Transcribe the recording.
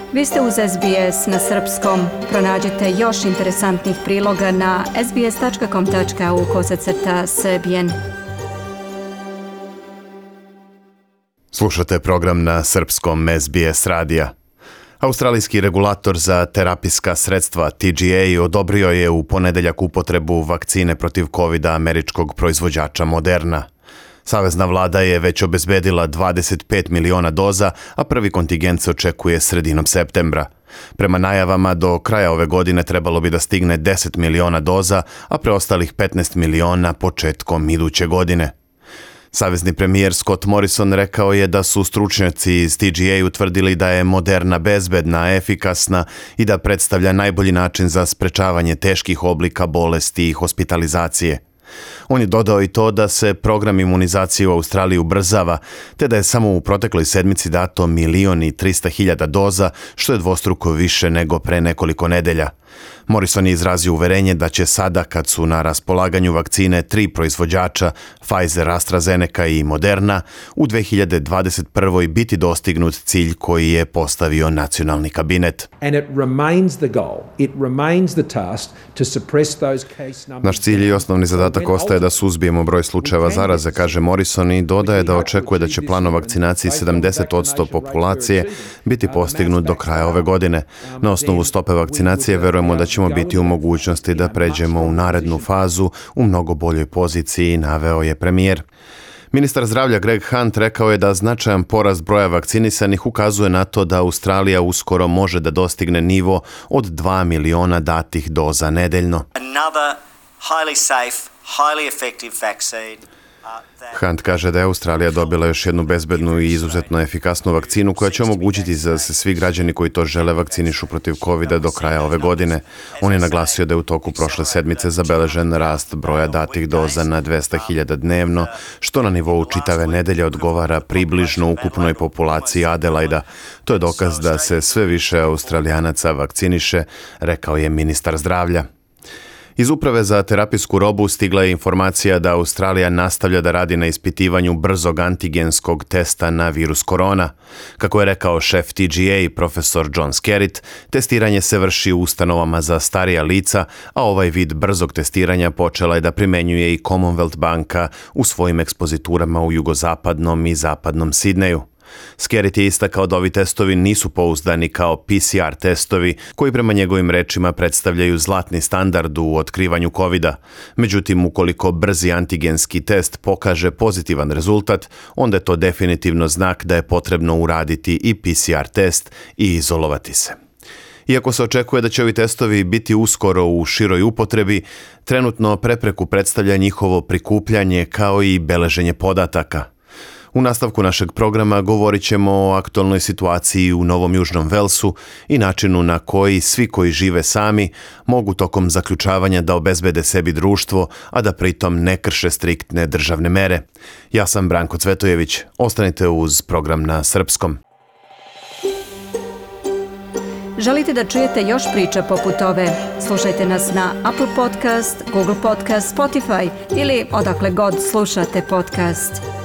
Vi ste uz SBS na srpskom. Pronađite još interesantnih priloga na sbs.com.au/srbijen. Slušate program na srpskom SBS radija. Australijski regulator za terapijska sredstva TGA odobrio je u ponedeljak upotrebu vakcine protiv COVID-a američkog proizvođača Moderna. Savezna vlada je već obezbedila 25 miliona doza, a prvi kontingent se očekuje sredinom septembra. Prema najavama, do kraja ove godine trebalo bi da stigne 10 miliona doza, a preostalih 15 miliona početkom iduće godine. Savezni premijer Scott Morrison rekao je da su stručnjaci iz TGA utvrdili da je Moderna bezbedna, efikasna i da predstavlja najbolji način za sprečavanje teških oblika bolesti i hospitalizacije. On je dodao i to da se program imunizacije u Australiji ubrzava, te da je samo u protekloj sedmici dato 1.300.000 doza, što je dvostruko više nego pre nekoliko nedelja. Morrison je izrazio uverenje da će sada, kad su na raspolaganju vakcine 3 proizvođača, Pfizer, AstraZeneca i Moderna, u 2021. biti dostignut cilj koji je postavio nacionalni kabinet. Naš cilj i osnovni zadatak ostaje da suzbijemo broj slučajeva zaraze, kaže Morrison, i dodaje da očekuje da će plan o vakcinaciji 70% populacije biti postignut do kraja ove godine. Na osnovu stope vakcinacije verujemo da ćemo biti u mogućnosti da pređemo u narednu fazu u mnogo boljoj poziciji, naveo je premijer. Ministar zdravlja Greg Hunt rekao je da značajan porast broja vakcinisanih ukazuje na to da Australija uskoro može da dostigne nivo od 2 miliona datih doza nedeljno. Another highly safe, highly effective vaccine. Hunt kaže da je Australija dobila još jednu bezbednu i izuzetno efikasnu vakcinu koja će omogućiti da se svi građani koji to žele vakcinišu protiv COVID-a do kraja ove godine. On je naglasio da je u toku prošle sedmice zabeležen rast broja datih doza na 200.000 dnevno, što na nivou čitave nedelje odgovara približno ukupnoj populaciji Adelaida. To je dokaz da se sve više Australijanaca vakciniše, rekao je ministar zdravlja. Iz Uprave za terapijsku robu stigla je informacija da Australija nastavlja da radi na ispitivanju brzog antigenskog testa na virus korona. Kako je rekao šef TGA, profesor John Skerritt, testiranje se vrši u ustanovama za starija lica, a ovaj vid brzog testiranja počela je da primenjuje i Commonwealth banka u svojim ekspoziturama u jugozapadnom i zapadnom Sidneju. Skerritt je istakao da ovi testovi nisu pouzdani kao PCR testovi, koji prema njegovim rečima predstavljaju zlatni standard u otkrivanju COVID-a. Međutim, ukoliko brzi antigenski test pokaže pozitivan rezultat, onda je to definitivno znak da je potrebno uraditi i PCR test i izolovati se. Iako se očekuje da će ovi testovi biti uskoro u široj upotrebi, trenutno prepreku predstavlja njihovo prikupljanje kao i beleženje podataka. U nastavku našeg programa govorit ćemo o aktualnoj situaciji u Novom Južnom Velsu i načinu na koji svi koji žive sami mogu tokom zaključavanja da obezbede sebi društvo, a da pritom ne krše striktne državne mere. Ja sam Branko Cvetojević. Ostanite uz program na srpskom. Želite da čujete još priča poput ove? Slušajte nas na Apple Podcast, Google Podcast, Spotify ili odakle god slušate podcast.